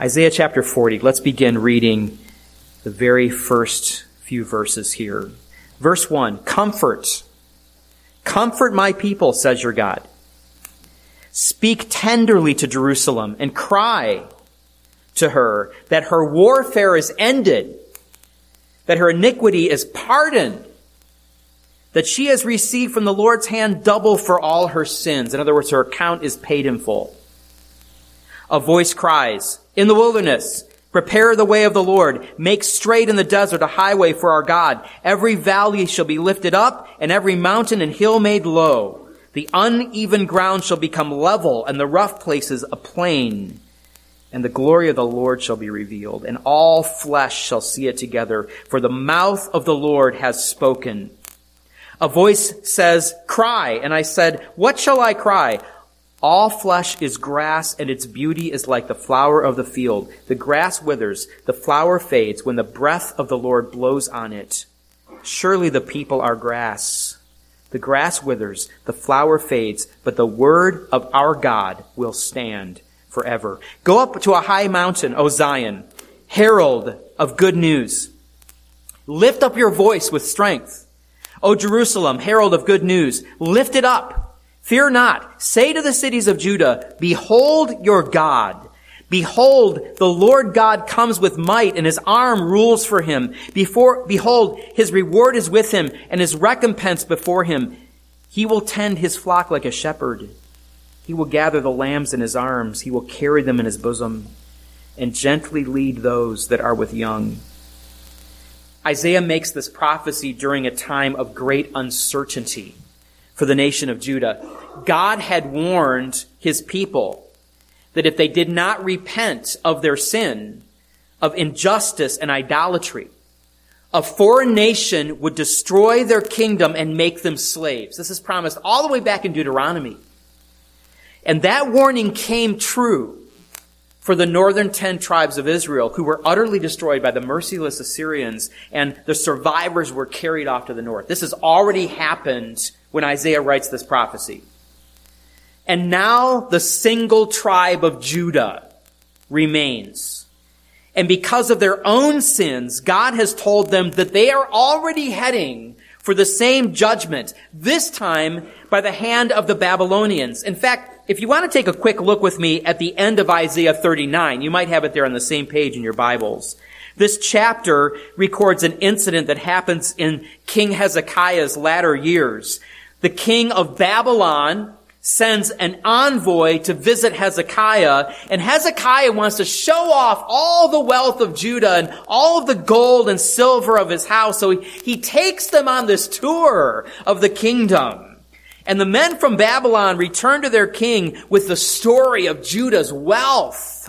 Isaiah chapter 40. Let's begin reading the very first few verses here. Verse 1, Comfort. Comfort my people, says your God. Speak tenderly to Jerusalem and cry to her that her warfare is ended, that her iniquity is pardoned, that she has received from the Lord's hand double for all her sins. In other words, her account is paid in full. A voice cries, in the wilderness, prepare the way of the Lord. Make straight in the desert a highway for our God. Every valley shall be lifted up, and every mountain and hill made low. The uneven ground shall become level, and the rough places a plain. And the glory of the Lord shall be revealed, and all flesh shall see it together. For the mouth of the Lord has spoken. A voice says, cry. And I said, what shall I cry? All flesh is grass, and its beauty is like the flower of the field. The grass withers, the flower fades when the breath of the Lord blows on it. Surely the people are grass. The grass withers, the flower fades, but the word of our God will stand forever. Go up to a high mountain, O Zion, herald of good news. Lift up your voice with strength. O Jerusalem, herald of good news, lift it up. Fear not. Say to the cities of Judah, behold your God. Behold, the Lord God comes with might, and his arm rules for him. Behold, his reward is with him, and his recompense before him. He will tend his flock like a shepherd. He will gather the lambs in his arms. He will carry them in his bosom, and gently lead those that are with young. Isaiah makes this prophecy during a time of great uncertainty for the nation of Judah. God had warned his people that if they did not repent of their sin, of injustice and idolatry, a foreign nation would destroy their kingdom and make them slaves. This is promised all the way back in Deuteronomy. And that warning came true for the northern 10 tribes of Israel, who were utterly destroyed by the merciless Assyrians, and the survivors were carried off to the north. This has already happened when Isaiah writes this prophecy. And now the single tribe of Judah remains. And because of their own sins, God has told them that they are already heading for the same judgment, this time by the hand of the Babylonians. In fact, if you want to take a quick look with me at the end of Isaiah 39, you might have it there on the same page in your Bibles. This chapter records an incident that happens in King Hezekiah's latter years. The king of Babylon sends an envoy to visit Hezekiah, and Hezekiah wants to show off all the wealth of Judah and all of the gold and silver of his house. So he takes them on this tour of the kingdom. And the men from Babylon return to their king with the story of Judah's wealth.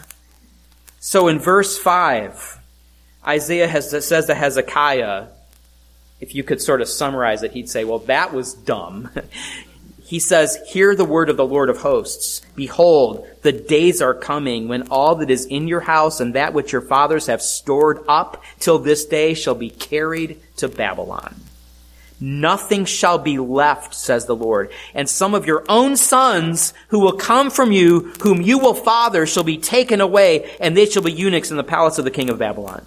So in verse 5, Isaiah says to Hezekiah, if you could sort of summarize it, he'd say, well, that was dumb. He says, hear the word of the Lord of hosts. Behold, the days are coming when all that is in your house and that which your fathers have stored up till this day shall be carried to Babylon. Nothing shall be left, says the Lord. And some of your own sons who will come from you, whom you will father, shall be taken away, and they shall be eunuchs in the palace of the king of Babylon.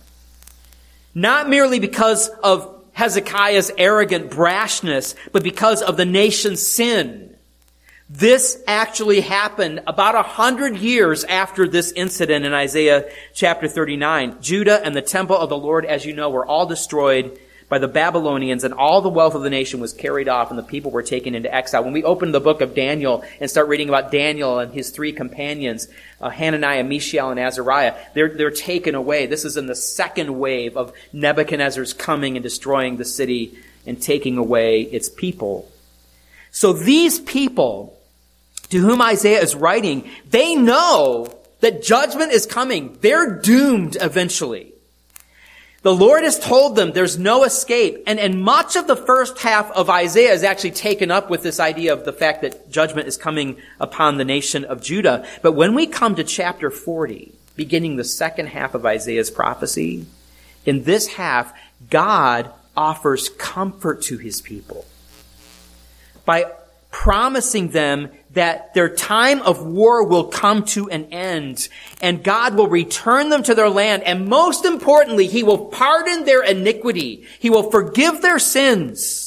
Not merely because of Hezekiah's arrogant brashness, but because of the nation's sin. This actually happened about 100 years after this incident in Isaiah chapter 39. Judah and the temple of the Lord, as you know, were all destroyed by the Babylonians, and all the wealth of the nation was carried off, and the people were taken into exile. When we open the book of Daniel and start reading about Daniel and his 3 companions, Hananiah, Mishael, and Azariah, they're taken away. This is in the second wave of Nebuchadnezzar's coming and destroying the city and taking away its people. So these people to whom Isaiah is writing, they know that judgment is coming. They're doomed eventually. The Lord has told them there's no escape. And much of the first half of Isaiah is actually taken up with this idea of the fact that judgment is coming upon the nation of Judah. But when we come to chapter 40, beginning the second half of Isaiah's prophecy, in this half, God offers comfort to his people by promising them that their time of war will come to an end, and God will return them to their land, and most importantly, He will pardon their iniquity. He will forgive their sins.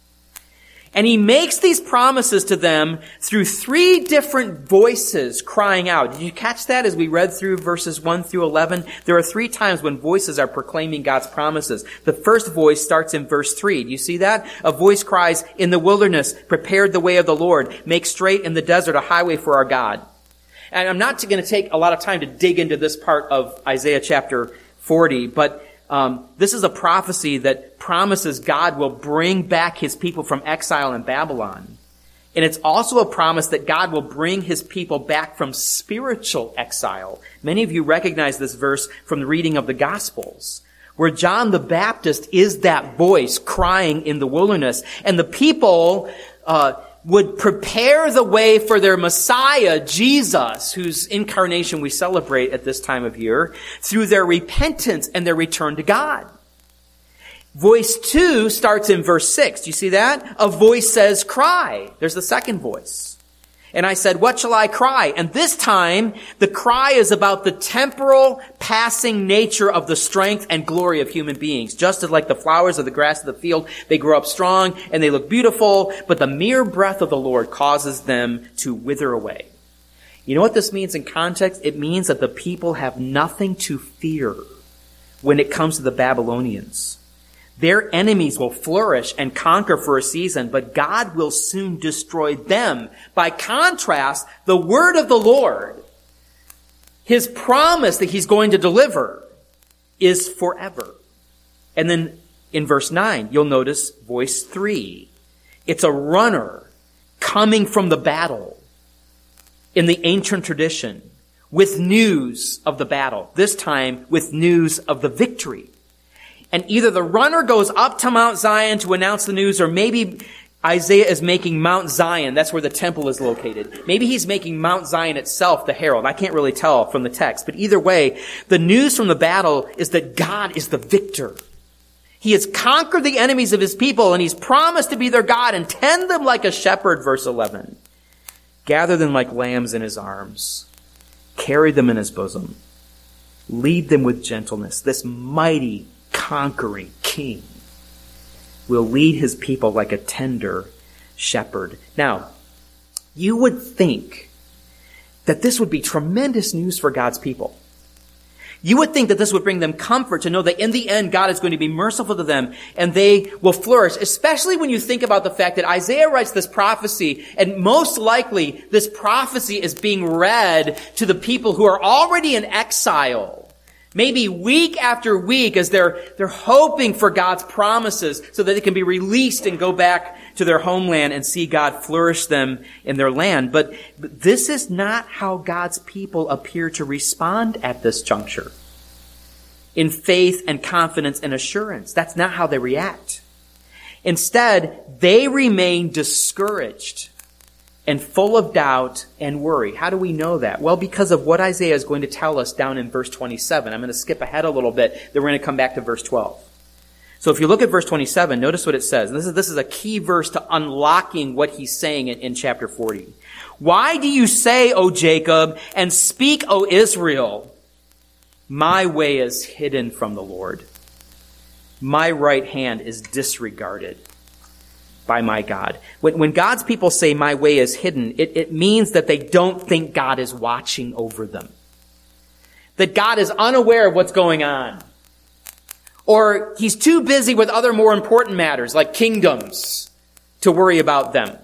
And He makes these promises to them through 3 different voices crying out. Did you catch that as we read through verses 1 through 11? There are 3 times when voices are proclaiming God's promises. The first voice starts in verse 3. Do you see that? A voice cries, "In the wilderness, prepare the way of the Lord. Make straight in the desert a highway for our God." And I'm not going to take a lot of time to dig into this part of Isaiah chapter 40, but this is a prophecy that promises God will bring back His people from exile in Babylon. And it's also a promise that God will bring His people back from spiritual exile. Many of you recognize this verse from the reading of the Gospels, where John the Baptist is that voice crying in the wilderness. And the people would prepare the way for their Messiah, Jesus, whose incarnation we celebrate at this time of year, through their repentance and their return to God. Voice 2 starts in verse 6. Do you see that? A voice says, "Cry." There's the second voice. And I said, "What shall I cry?" And this time, the cry is about the temporal, passing nature of the strength and glory of human beings. Just as like the flowers of the grass of the field, they grow up strong and they look beautiful, but the mere breath of the Lord causes them to wither away. You know what this means in context? It means that the people have nothing to fear when it comes to the Babylonians. Their enemies will flourish and conquer for a season, but God will soon destroy them. By contrast, the word of the Lord, His promise that He's going to deliver, is forever. And then in verse 9, you'll notice voice 3. It's a runner coming from the battle in the ancient tradition with news of the battle, this time with news of the victory. And either the runner goes up to Mount Zion to announce the news, or maybe Isaiah is making Mount Zion, that's where the temple is located. Maybe he's making Mount Zion itself the herald. I can't really tell from the text. But either way, the news from the battle is that God is the victor. He has conquered the enemies of His people, and He's promised to be their God and tend them like a shepherd, verse 11. Gather them like lambs in His arms. Carry them in His bosom. Lead them with gentleness. This mighty, conquering King will lead His people like a tender shepherd. Now, you would think that this would be tremendous news for God's people. You would think that this would bring them comfort to know that in the end, God is going to be merciful to them and they will flourish, especially when you think about the fact that Isaiah writes this prophecy, and most likely this prophecy is being read to the people who are already in exile. Maybe week after week as they're hoping for God's promises so that they can be released and go back to their homeland and see God flourish them in their land. But this is not how God's people appear to respond at this juncture. In faith and confidence and assurance. That's not how they react. Instead, they remain discouraged and full of doubt and worry. How do we know that? Well, because of what Isaiah is going to tell us down in verse 27. I'm going to skip ahead a little bit, then we're going to come back to verse 12. So if you look at verse 27, notice what it says. And this is a key verse to unlocking what he's saying in chapter 40. "Why do you say, O Jacob, and speak, O Israel, my way is hidden from the Lord. My right hand is disregarded by my God." When God's people say my way is hidden, it means that they don't think God is watching over them. That God is unaware of what's going on. Or He's too busy with other more important matters like kingdoms to worry about them.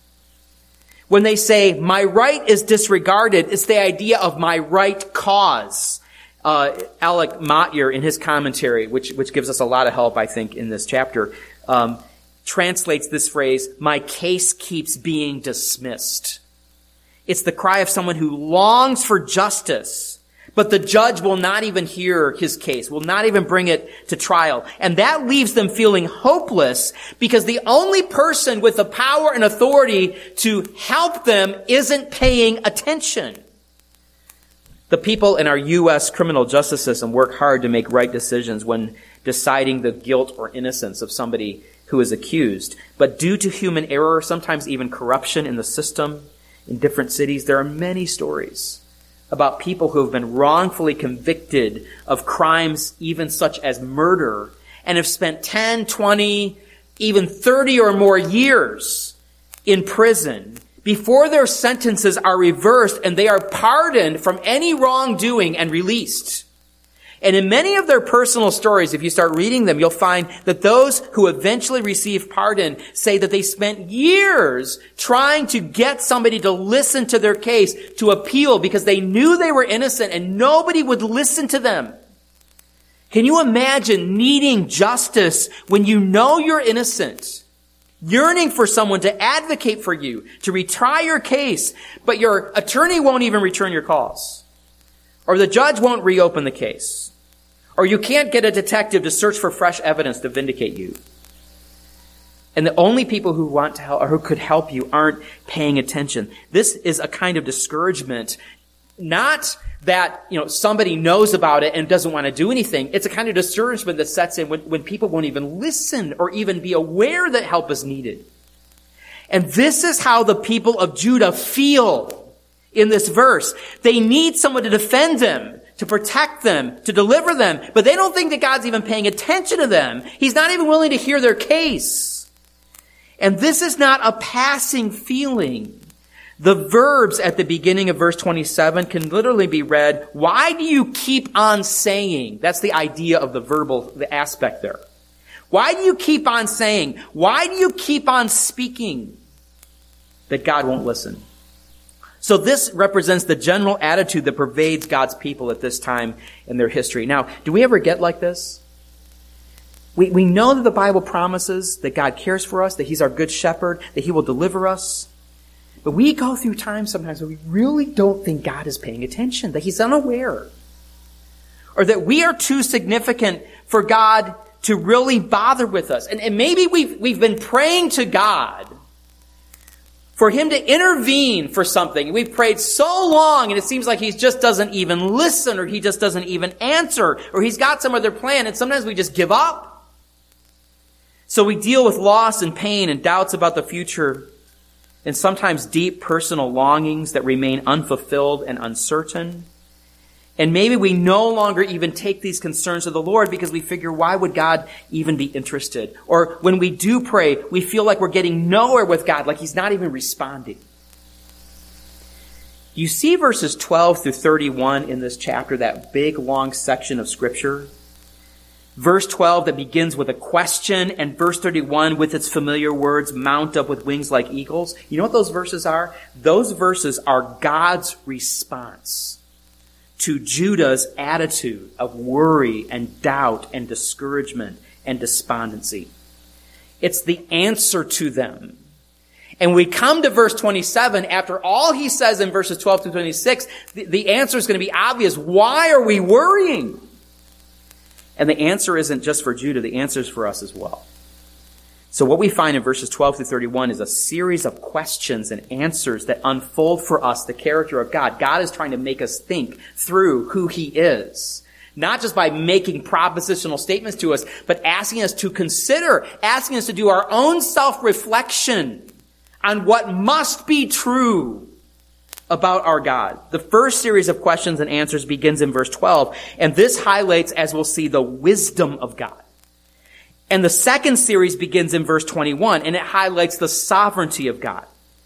When they say my right is disregarded, it's the idea of my right cause. Alec Motyer in his commentary, which gives us a lot of help, I think, in this chapter, translates this phrase, "My case keeps being dismissed." It's the cry of someone who longs for justice, but the judge will not even hear his case, will not even bring it to trial. And that leaves them feeling hopeless because the only person with the power and authority to help them isn't paying attention. The people in our U.S. criminal justice system work hard to make right decisions when deciding the guilt or innocence of somebody who is accused. But due to human error, sometimes even corruption in the system, in different cities, there are many stories about people who have been wrongfully convicted of crimes even such as murder and have spent 10, 20, even 30 or more years in prison before their sentences are reversed and they are pardoned from any wrongdoing and released. And in many of their personal stories, if you start reading them, you'll find that those who eventually receive pardon say that they spent years trying to get somebody to listen to their case, to appeal, because they knew they were innocent and nobody would listen to them. Can you imagine needing justice when you know you're innocent? Yearning for someone to advocate for you, to retry your case, but your attorney won't even return your calls. Or the judge won't reopen the case. Or you can't get a detective to search for fresh evidence to vindicate you. And the only people who want to help or who could help you aren't paying attention. This is a kind of discouragement. Not that, somebody knows about it and doesn't want to do anything. It's a kind of discouragement that sets in when people won't even listen or even be aware that help is needed. And this is how the people of Judah feel in this verse. They need someone to defend them, to protect them, to deliver them, but they don't think that God's even paying attention to them. He's not even willing to hear their case. And this is not a passing feeling. The verbs at the beginning of verse 27 can literally be read, why do you keep on saying? That's the idea of the aspect there. Why do you keep on saying? Why do you keep on speaking that God won't listen? So this represents the general attitude that pervades God's people at this time in their history. Now, do we ever get like this? We know that the Bible promises that God cares for us, that He's our good shepherd, that He will deliver us. But we go through times sometimes where we really don't think God is paying attention, that He's unaware. Or that we are too significant for God to really bother with us. And maybe we've been praying to God for Him to intervene for something. We've prayed so long and it seems like He just doesn't even listen, or He just doesn't even answer, or He's got some other plan, and sometimes we just give up. So we deal with loss and pain and doubts about the future, and sometimes deep personal longings that remain unfulfilled and uncertain. And maybe we no longer even take these concerns to the Lord because we figure, why would God even be interested? Or when we do pray, we feel like we're getting nowhere with God, like He's not even responding. You see verses 12 through 31 in this chapter, that big long section of Scripture. Verse 12 that begins with a question, and verse 31 with its familiar words, mount up with wings like eagles. You know what those verses are? Those verses are God's response to Judah's attitude of worry and doubt and discouragement and despondency. It's the answer to them. And we come to verse 27, after all he says in verses 12 through 26, the answer is going to be obvious. Why are we worrying? And the answer isn't just for Judah, the answer is for us as well. So what we find in verses 12 through 31 is a series of questions and answers that unfold for us the character of God. God is trying to make us think through who He is. Not just by making propositional statements to us, but asking us to consider, asking us to do our own self-reflection on what must be true about our God. The first series of questions and answers begins in verse 12, and this highlights, as we'll see, the wisdom of God. And the second series begins in verse 21, and it highlights the sovereignty of God.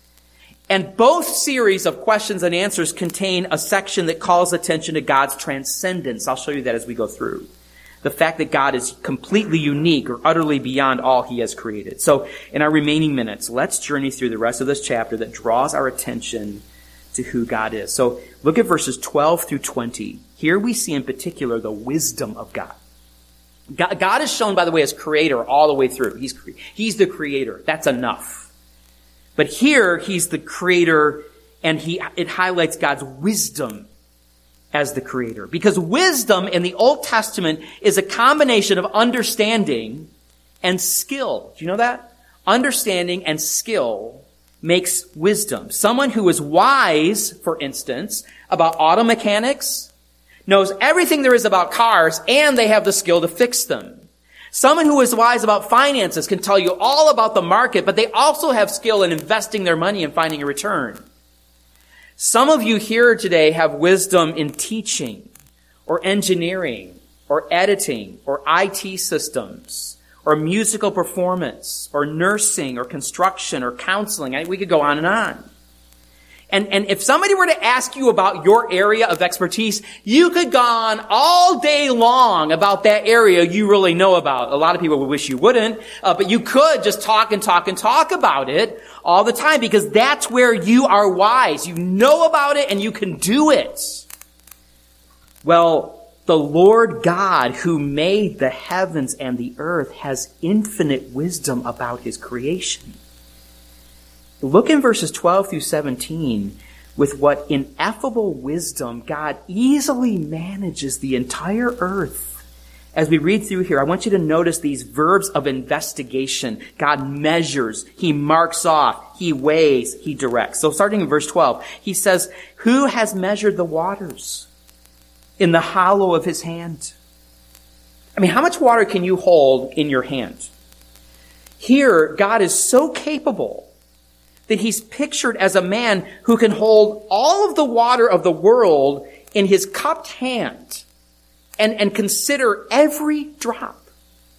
And both series of questions and answers contain a section that calls attention to God's transcendence. I'll show you that as we go through. The fact that God is completely unique or utterly beyond all He has created. So in our remaining minutes, let's journey through the rest of this chapter that draws our attention to who God is. So look at verses 12 through 20. Here we see in particular the wisdom of God. God is shown, by the way, as creator all the way through. He's the creator. That's enough. But here He's the creator, and it highlights God's wisdom as the creator. Because wisdom in the Old Testament is a combination of understanding and skill. Do you know that? Understanding and skill makes wisdom. Someone who is wise, for instance, about auto mechanics, knows everything there is about cars, and they have the skill to fix them. Someone who is wise about finances can tell you all about the market, but they also have skill in investing their money and finding a return. Some of you here today have wisdom in teaching or engineering or editing or IT systems or musical performance or nursing or construction or counseling. We could go on and on. And if somebody were to ask you about your area of expertise, you could go on all day long about that area you really know about. A lot of people would wish you wouldn't, but you could just talk about it all the time, because that's where you are wise. You know about it and you can do it. Well, the Lord God who made the heavens and the earth has infinite wisdom about his creation. Look in verses 12 through 17 with what ineffable wisdom God easily manages the entire earth. As we read through here, I want you to notice these verbs of investigation. God measures, he marks off, he weighs, he directs. So starting in verse 12, he says, "Who has measured the waters in the hollow of his hand?" I mean, how much water can you hold in your hand? Here, God is so capable that he's pictured as a man who can hold all of the water of the world in his cupped hand and consider every drop.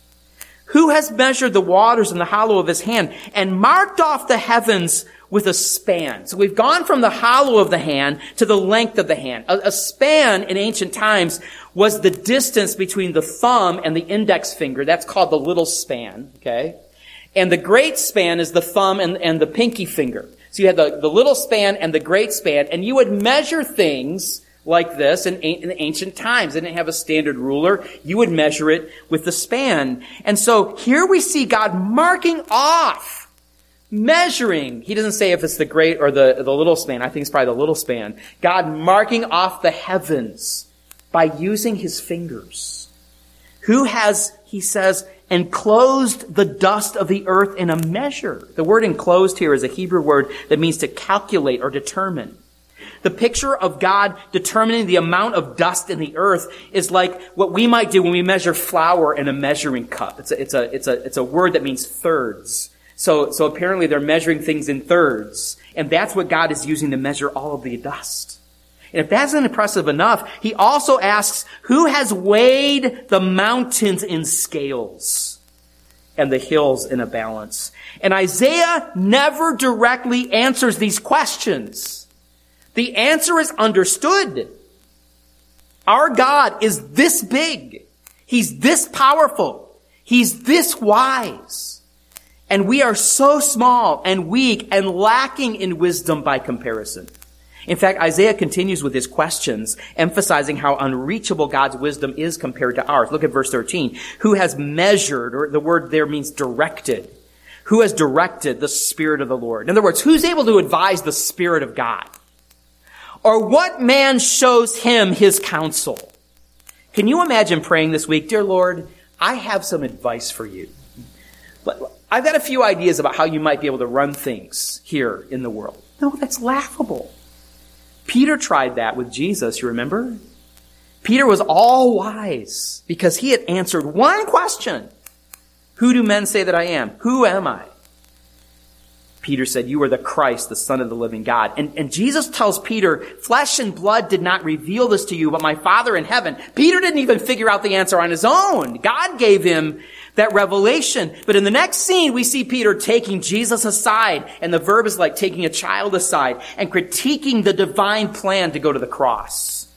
Who has measured the waters in the hollow of his hand and marked off the heavens with a span? So we've gone from the hollow of the hand to the length of the hand. A span in ancient times was the distance between the thumb and the index finger. That's called the little span, okay? And the great span is the thumb and the pinky finger. So you had the little span and the great span, and you would measure things like this in ancient times. They didn't have a standard ruler. You would measure it with the span. And so here we see God marking off, measuring. He doesn't say if it's the great or the little span. I think it's probably the little span. God marking off the heavens by using his fingers. Who has, he says, enclosed the dust of the earth in a measure. The word enclosed here is a Hebrew word that means to calculate or determine. The picture of God determining the amount of dust in the earth is like what we might do when we measure flour in a measuring cup. It's a word that means thirds. So apparently they're measuring things in thirds. And that's what God is using to measure all of the dust. And if that's not impressive enough, he also asks, who has weighed the mountains in scales and the hills in a balance? And Isaiah never directly answers these questions. The answer is understood. Our God is this big. He's this powerful. He's this wise. And we are so small and weak and lacking in wisdom by comparison. In fact, Isaiah continues with his questions, emphasizing how unreachable God's wisdom is compared to ours. Look at verse 13. Who has measured, or the word there means directed. Who has directed the Spirit of the Lord? In other words, who's able to advise the Spirit of God? Or what man shows him his counsel? Can you imagine praying this week, "Dear Lord, I have some advice for you. I've got a few ideas about how you might be able to run things here in the world." No, that's laughable. Peter tried that with Jesus, you remember? Peter was all wise because he had answered one question. Who do men say that I am? Who am I? Peter said, "You are the Christ, the Son of the living God." And Jesus tells Peter, "Flesh and blood did not reveal this to you, but my Father in heaven." Peter didn't even figure out the answer on his own. God gave him that revelation. But in the next scene, we see Peter taking Jesus aside, and the verb is like taking a child aside, and critiquing the divine plan to go to the cross.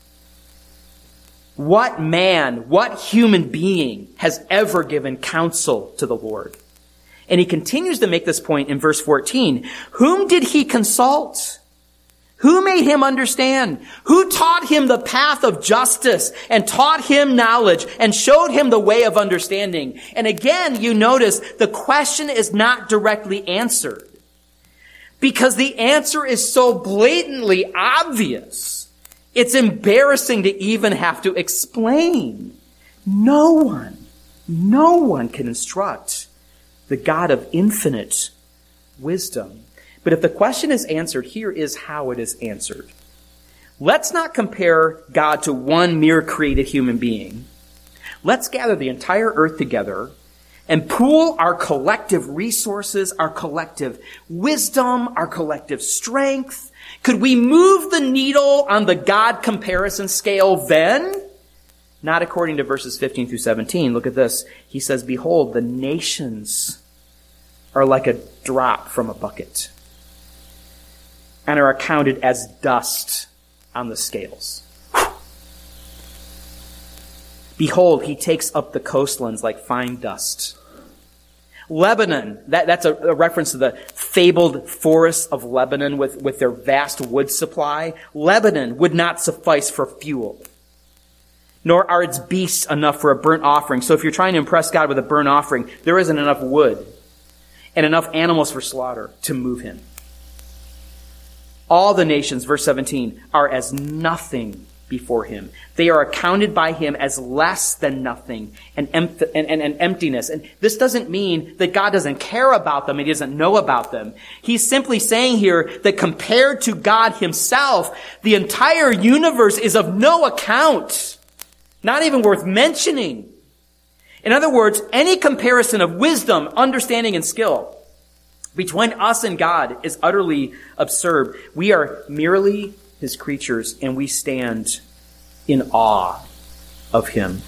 What man, what human being has ever given counsel to the Lord? And he continues to make this point in verse 14. Whom did he consult? Who made him understand? Who taught him the path of justice and taught him knowledge and showed him the way of understanding? And again, you notice the question is not directly answered because the answer is so blatantly obvious. It's embarrassing to even have to explain. No one can instruct the God of infinite wisdom. But if the question is answered, here is how it is answered. Let's not compare God to one mere created human being. Let's gather the entire earth together and pool our collective resources, our collective wisdom, our collective strength? Could we move the needle on the God comparison scale then? Not according to verses 15 through 17. Look at this. He says, behold, the nations are like a drop from a bucket and are accounted as dust on the scales. Behold, he takes up the coastlands like fine dust. Lebanon, that's a reference to the fabled forests of Lebanon with their vast wood supply. Lebanon would not suffice for fuel, nor are its beasts enough for a burnt offering. So if you're trying to impress God with a burnt offering, there isn't enough wood and enough animals for slaughter to move him. All the nations, verse 17, are as nothing before him. They are accounted by him as less than nothing and emptiness. And this doesn't mean that God doesn't care about them. He doesn't know about them. He's simply saying here that compared to God himself, the entire universe is of no account, not even worth mentioning. In other words, any comparison of wisdom, understanding, and skill between us and God is utterly absurd. We are merely his creatures, and we stand in awe of him.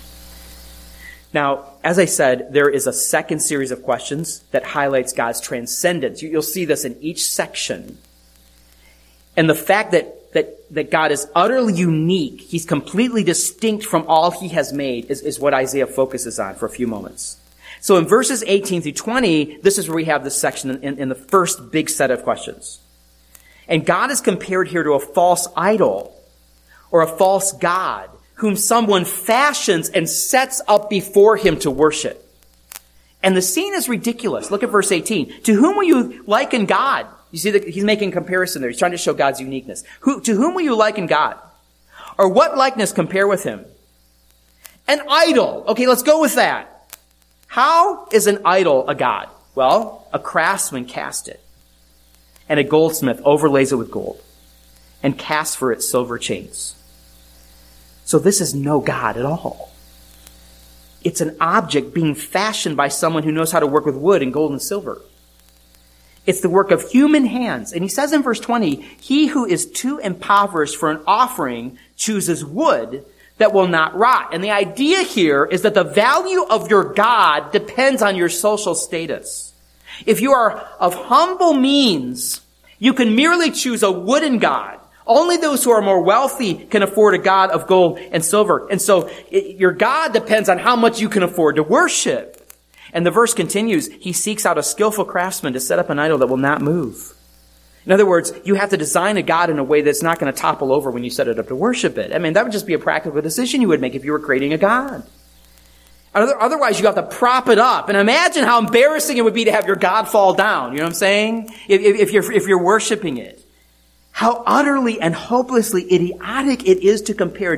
Now, as I said, there is a second series of questions that highlights God's transcendence. You'll see this in each section. And the fact that God is utterly unique, he's completely distinct from all he has made, is what Isaiah focuses on for a few moments. So in verses 18 through 20, this is where we have this section in the first big set of questions. And God is compared here to a false idol or a false god whom someone fashions and sets up before him to worship. And the scene is ridiculous. Look at verse 18. To whom will you liken God? You see that he's making a comparison there. He's trying to show God's uniqueness. To whom will you liken God? Or what likeness compare with him? An idol. Okay, let's go with that. How is an idol a god? Well, a craftsman cast it, and a goldsmith overlays it with gold and casts for it silver chains. So this is no God at all. It's an object being fashioned by someone who knows how to work with wood and gold and silver. It's the work of human hands. And he says in verse 20, he who is too impoverished for an offering chooses wood that will not rot. And the idea here is that the value of your God depends on your social status. If you are of humble means, you can merely choose a wooden god. Only those who are more wealthy can afford a god of gold and silver. And so your God depends on how much you can afford to worship. And the verse continues, he seeks out a skillful craftsman to set up an idol that will not move. In other words, you have to design a God in a way that's not going to topple over when you set it up to worship it. I mean, that would just be a practical decision you would make if you were creating a God. Otherwise, you have to prop it up. And imagine how embarrassing it would be to have your God fall down. You know what I'm saying? If you're worshiping it. How utterly and hopelessly idiotic it is to compare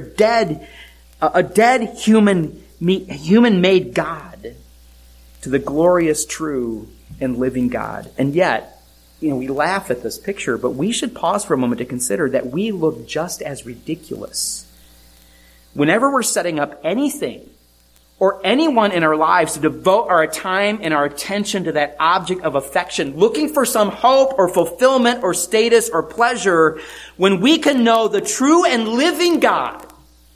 a dead human-made God to the glorious, true, and living God. And yet, we laugh at this picture, but we should pause for a moment to consider that we look just as ridiculous whenever we're setting up anything or anyone in our lives to devote our time and our attention to that object of affection, looking for some hope or fulfillment or status or pleasure, when we can know the true and living God,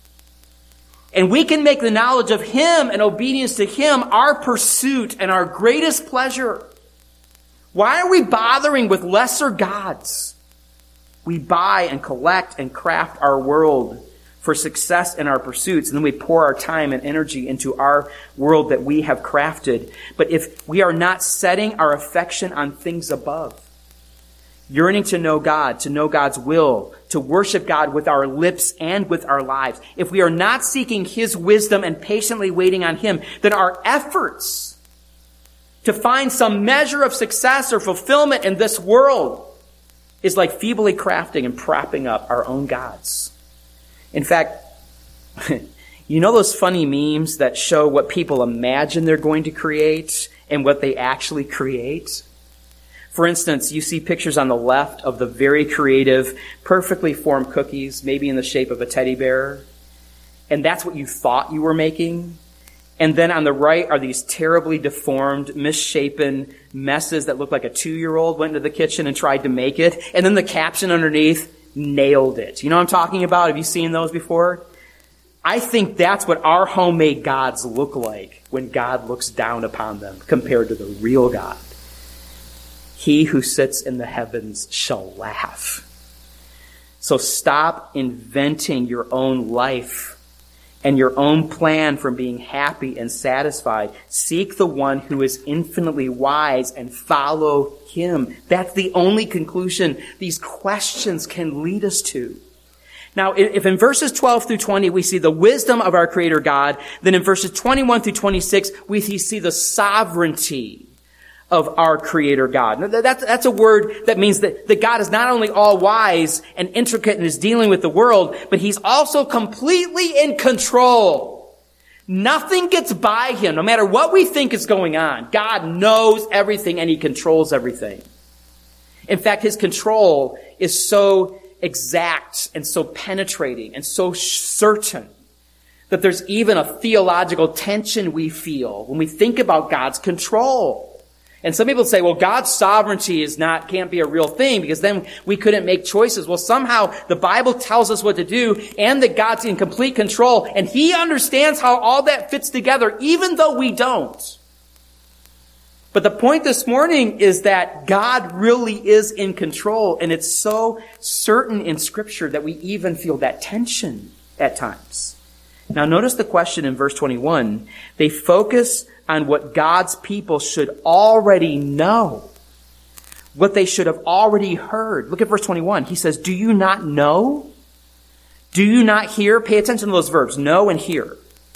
and we can make the knowledge of him and obedience to him our pursuit and our greatest pleasure. Why are we bothering with lesser gods? We buy and collect and craft our world for success in our pursuits, and then we pour our time and energy into our world that we have crafted. But if we are not setting our affection on things above, yearning to know God, to know God's will, to worship God with our lips and with our lives, if we are not seeking his wisdom and patiently waiting on him, then our efforts to find some measure of success or fulfillment in this world is like feebly crafting and propping up our own gods. In fact, you know those funny memes that show what people imagine they're going to create and what they actually create? For instance, you see pictures on the left of the very creative, perfectly formed cookies, maybe in the shape of a teddy bear, and that's what you thought you were making. And then on the right are these terribly deformed, misshapen messes that look like a 2-year-old went into the kitchen and tried to make it. And then the caption underneath, nailed it. You know what I'm talking about? Have you seen those before? I think that's what our homemade gods look like when God looks down upon them compared to the real God. He who sits in the heavens shall laugh. So stop inventing your own life and your own plan for being happy and satisfied. Seek the one who is infinitely wise and follow him. That's the only conclusion these questions can lead us to. Now, if in verses 12 through 20 we see the wisdom of our Creator God, then in verses 21 through 26 we see the sovereignty of our Creator God. Now, that's a word that means that God is not only all wise and intricate in his dealing with the world, but he's also completely in control. Nothing gets by him, no matter what we think is going on. God knows everything and he controls everything. In fact, his control is so exact and so penetrating and so certain that there's even a theological tension we feel when we think about God's control. And some people say, well, God's sovereignty can't be a real thing because then we couldn't make choices. Well, somehow the Bible tells us what to do and that God's in complete control and he understands how all that fits together, even though we don't. But the point this morning is that God really is in control, and it's so certain in Scripture that we even feel that tension at times. Now notice the question in verse 21. They focus on what God's people should already know, what they should have already heard. Look at verse 21. He says, do you not know? Do you not hear? Pay attention to those verbs, know and hear.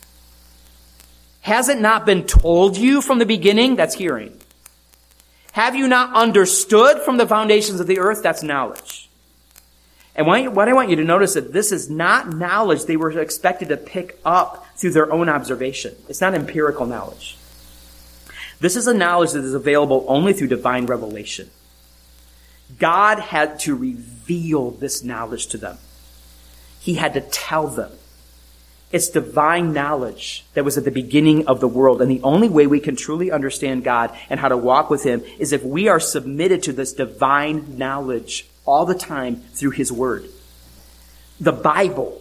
Has it not been told you from the beginning? That's hearing. Have you not understood from the foundations of the earth? That's knowledge. And what I want you to notice is that this is not knowledge they were expected to pick up through their own observation. It's not empirical knowledge. This is a knowledge that is available only through divine revelation. God had to reveal this knowledge to them. He had to tell them. It's divine knowledge that was at the beginning of the world. And the only way we can truly understand God and how to walk with him is if we are submitted to this divine knowledge all the time through his word. The Bible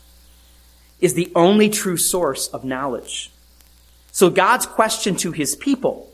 is the only true source of knowledge. So God's question to his people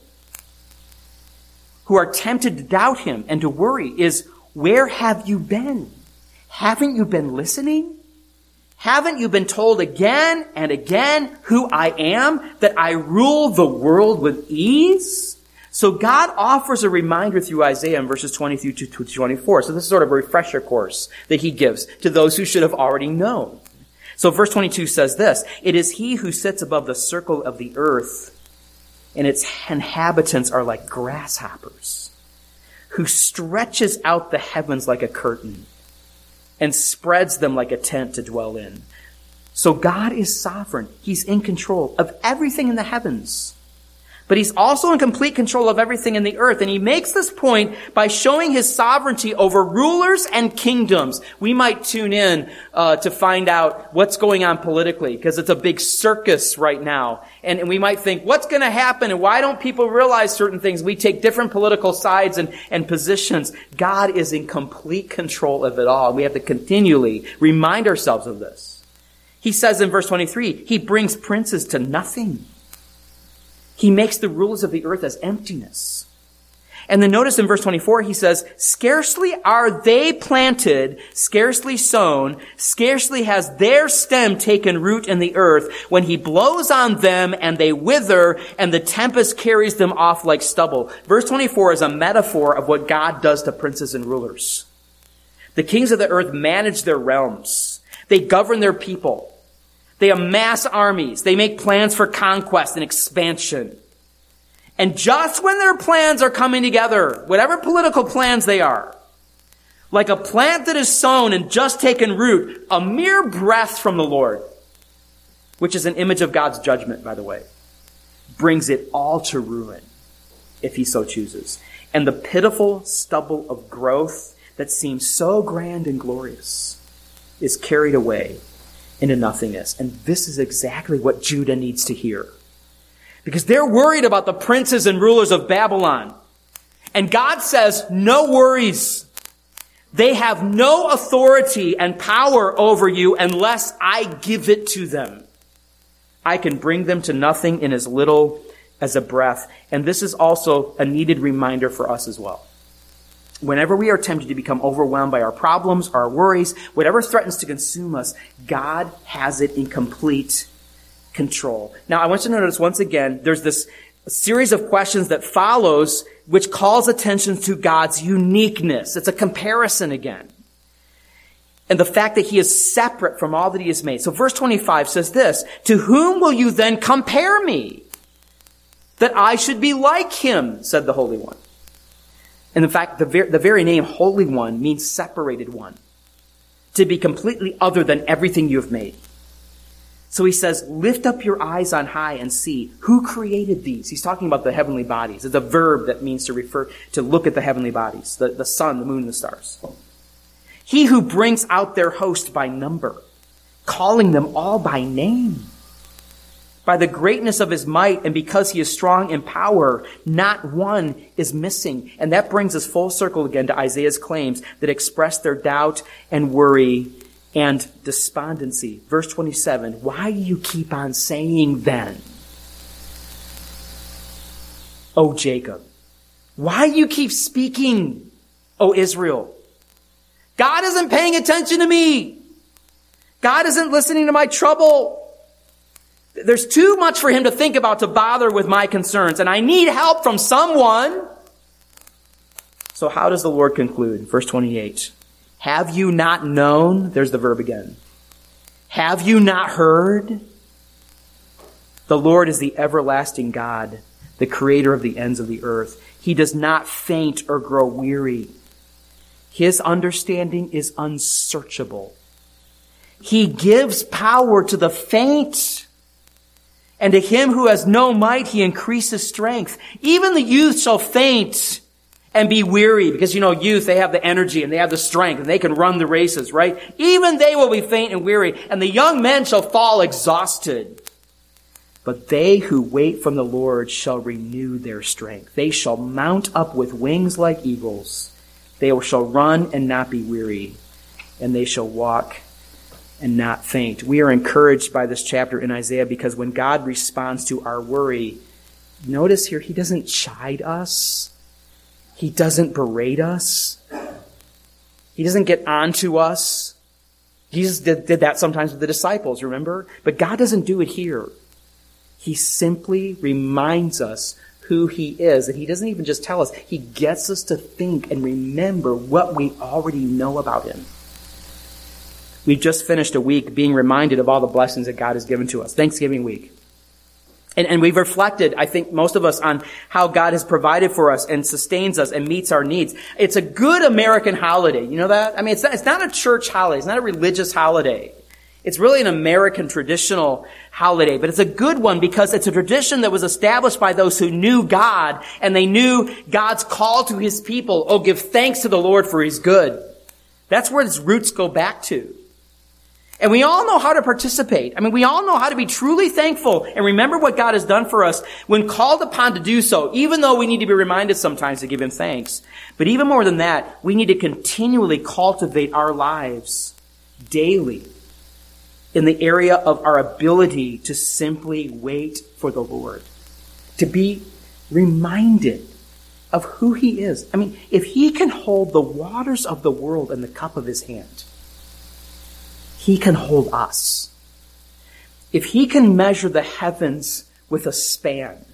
who are tempted to doubt him and to worry is, where have you been? Haven't you been listening? Haven't you been told again and again who I am, that I rule the world with ease? So God offers a reminder through Isaiah in verses 23 to 24. So this is sort of a refresher course that he gives to those who should have already known. So verse 22 says this, it is he who sits above the circle of the earth, and its inhabitants are like grasshoppers, who stretches out the heavens like a curtain and spreads them like a tent to dwell in. So God is sovereign. He's in control of everything in the heavens. But he's also in complete control of everything in the earth. And he makes this point by showing his sovereignty over rulers and kingdoms. We might tune in to find out what's going on politically, because it's a big circus right now. And we might think, what's going to happen? And why don't people realize certain things? We take different political sides and positions. God is in complete control of it all. We have to continually remind ourselves of this. He says in verse 23, he brings princes to nothing. He makes the rulers of the earth as emptiness. And then notice in verse 24, he says, scarcely are they planted, scarcely sown, scarcely has their stem taken root in the earth, when he blows on them and they wither, and the tempest carries them off like stubble. Verse 24 is a metaphor of what God does to princes and rulers. The kings of the earth manage their realms. They govern their people. They amass armies. They make plans for conquest and expansion. And just when their plans are coming together, whatever political plans they are, like a plant that is sown and just taken root, a mere breath from the Lord, which is an image of God's judgment, by the way, brings it all to ruin, if he so chooses. And the pitiful stubble of growth that seems so grand and glorious is carried away into nothingness. And this is exactly what Judah needs to hear. because they're worried about the princes and rulers of Babylon. And God says, no worries. They have no authority and power over you unless I give it to them. I can bring them to nothing in as little as a breath. And this is also a needed reminder for us as well. Whenever we are tempted to become overwhelmed by our problems, our worries, whatever threatens to consume us, God has it in complete control. Now, I want you to notice once again, there's this series of questions that follows, which calls attention to God's uniqueness. It's a comparison again. And the fact that he is separate from all that he has made. So verse 25 says this, to whom will you then compare me? That I should be like him, said the Holy One. And in fact, the very name Holy One means separated one. To be completely other than everything you have made. So he says, lift up your eyes on high and see who created these. He's talking about the heavenly bodies. It's a verb that means to look at the heavenly bodies, the sun, the moon, and the stars. He who brings out their host by number, calling them all by name. By the greatness of his might, and because he is strong in power, not one is missing. And that brings us full circle again to Isaiah's claims that express their doubt and worry and despondency. Verse 27, why do you keep on saying then, O Jacob? Why do you keep speaking, O Israel? God isn't paying attention to me. God isn't listening to my trouble. There's too much for him to think about to bother with my concerns, and I need help from someone. So how does the Lord conclude? Verse 28. Have you not known? There's the verb again. Have you not heard? The Lord is the everlasting God, the creator of the ends of the earth. He does not faint or grow weary. His understanding is unsearchable. He gives power to the faint, and to him who has no might, he increases strength. Even the youth shall faint and be weary. Because, youth, they have the energy and they have the strength and they can run the races, right? Even they will be faint and weary. And the young men shall fall exhausted. But they who wait from the Lord shall renew their strength. They shall mount up with wings like eagles. They shall run and not be weary. And they shall walk and not faint. We are encouraged by this chapter in Isaiah because when God responds to our worry, notice here, he doesn't chide us. He doesn't berate us. He doesn't get onto us. Jesus did that sometimes with the disciples, remember? But God doesn't do it here. He simply reminds us who he is. And he doesn't even just tell us. He gets us to think and remember what we already know about him. We've just finished a week being reminded of all the blessings that God has given to us. Thanksgiving week. And we've reflected, I think most of us, on how God has provided for us and sustains us and meets our needs. It's a good American holiday. You know that? I mean, it's not a church holiday. It's not a religious holiday. It's really an American traditional holiday, but it's a good one because it's a tradition that was established by those who knew God and they knew God's call to his people. Oh, give thanks to the Lord for he's good. That's where its roots go back to. And we all know how to participate. I mean, we all know how to be truly thankful and remember what God has done for us when called upon to do so, even though we need to be reminded sometimes to give him thanks. But even more than that, we need to continually cultivate our lives daily in the area of our ability to simply wait for the Lord, to be reminded of who he is. I mean, if he can hold the waters of the world in the cup of his hand, he can hold us. If he can measure the heavens with a span,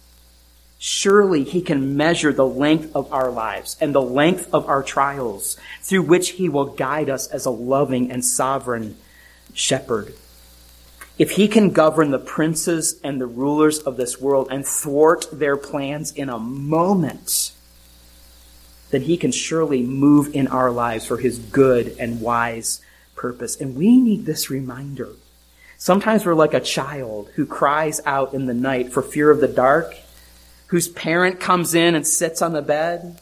surely he can measure the length of our lives and the length of our trials through which he will guide us as a loving and sovereign shepherd. If he can govern the princes and the rulers of this world and thwart their plans in a moment, then he can surely move in our lives for his good and wise purpose. And we need this reminder. Sometimes we're like a child who cries out in the night for fear of the dark, whose parent comes in and sits on the bed.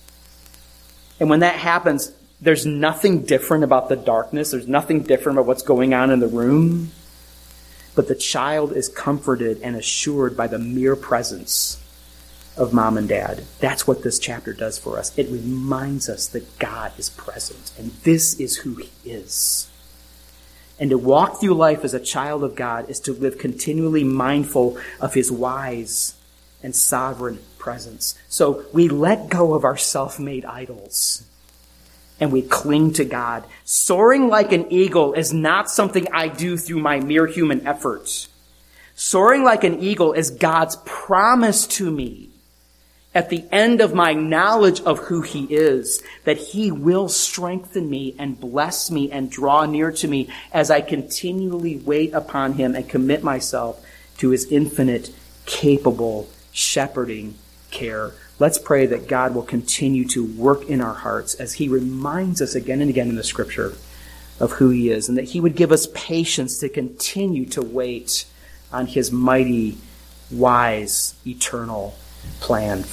And when that happens, there's nothing different about the darkness. There's nothing different about what's going on in the room. but the child is comforted and assured by the mere presence of mom and dad. That's what this chapter does for us. It reminds us that God is present, and this is who he is. And to walk through life as a child of God is to live continually mindful of his wise and sovereign presence. So we let go of our self-made idols and we cling to God. Soaring like an eagle is not something I do through my mere human efforts. Soaring like an eagle is God's promise to me at the end of my knowledge of who he is, that he will strengthen me and bless me and draw near to me as I continually wait upon him and commit myself to his infinite, capable, shepherding care. Let's pray that God will continue to work in our hearts as he reminds us again and again in the scripture of who he is, and that he would give us patience to continue to wait on his mighty, wise, eternal plan